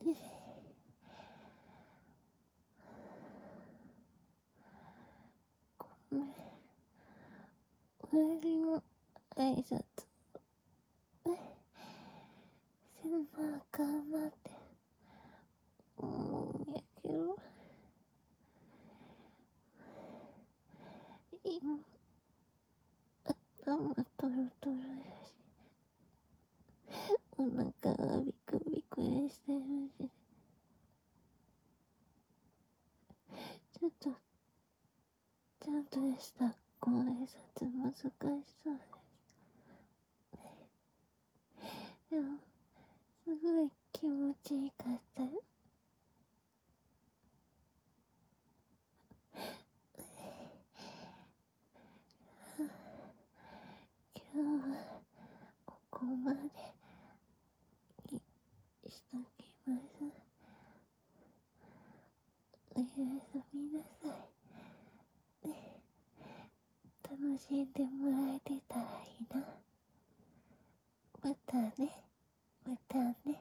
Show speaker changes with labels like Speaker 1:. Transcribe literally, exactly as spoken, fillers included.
Speaker 1: ごめん。終わりの挨拶せなあかんなって思うんやけど、今頭トロトロやし、お腹がビクビクしてるし、ちょっとちゃんとしたご挨拶難しそうです。でもすごい気持ちいいかったよ。今日はここまでにしときます。おやすみなさい。楽しんでもらえてたらいいな。またね。またね。